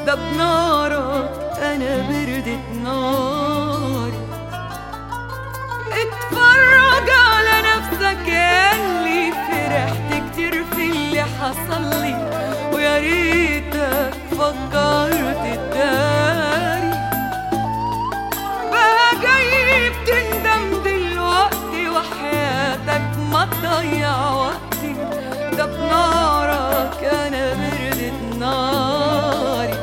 ده بنارك أنا بردت ناري. اتفرج على نفسك ياللي فرحت كتير في اللي حصلي، ويا ريتك فكرت تداري. بقى جاي بتندم دلوقتي وحياتك ما تضيع وقتي، ده بنارك أنا بردت ناري.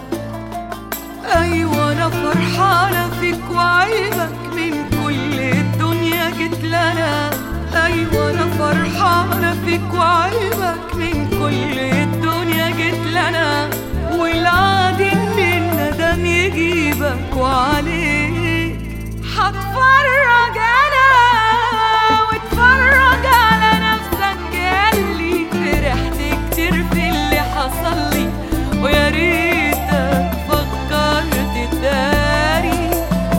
أيوة أنا فرحانة فيك وعيبك من كل الدنيا جيت لنا. أيوة أنا فرحانة فيك وعيبك من كل الدنيا جيت لنا، والعادي إن الندم يجيبك وعليك هتفرج أنا. واتفرج على نفسك ياللي فرحت كتير في اللي حصلي، ويا ريتك فكرت تداري.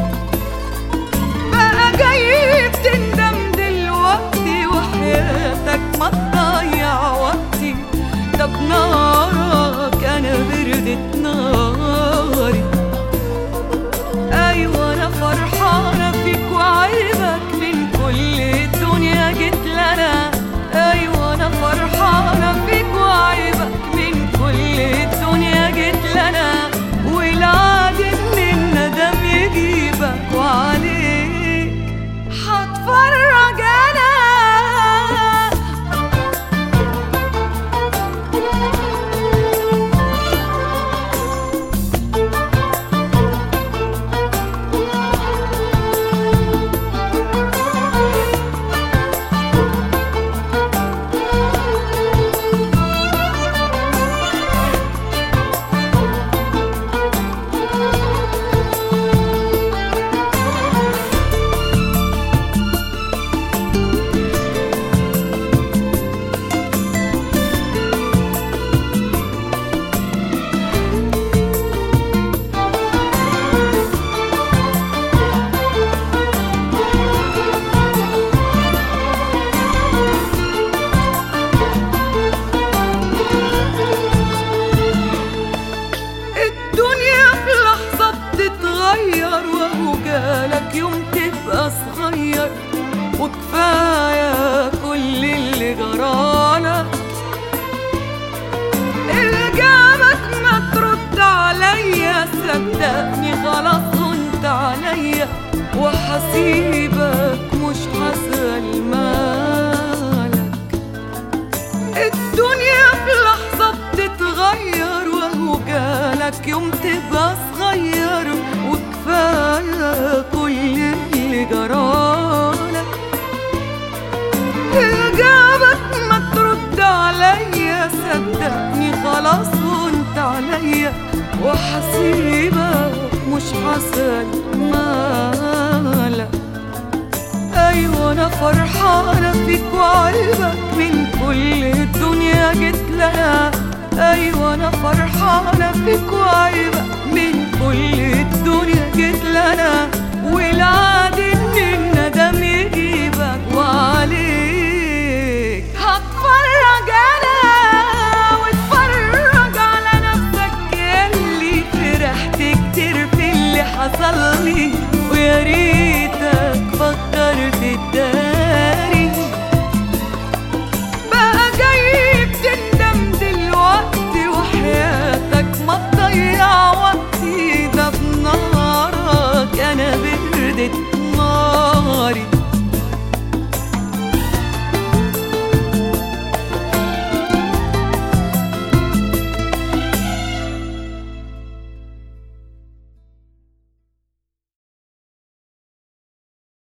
بقى جاي بتندم دلوقتي وحياتك ما تضيع وقتي، ده بنارك أنا بردت ناري. أيوة أنا فرحانة فيك وعيبك من كل الدنيا جيت لنا. أيوة أنا فرحانة فيك وعيبك من كل الدنيا جيت لنا، والعادي إن الندم يجيبك وعليك هتفرج أنا. جالك يوم تبقى صغير وكفاية كل اللي جرالك. إجابك ما ترد عليا، صدقني خلاص هنت عليا، وحسيبك مش هسأل مالك. الدنيا في لحظة بتتغير، وهو جالك يوم تبقى صغير وكفاية كل اللي جرالك. إجابك ما ترد عليا، صدقني خلاص هنت عليا، وحسيبك مش هسأل مالك. أيوة أنا فرحانة فيك وعيبك من كل الدنيا جيت لها. أيوة أنا فرحانة فيك وعيبك من كل الدنيا جيت لنا،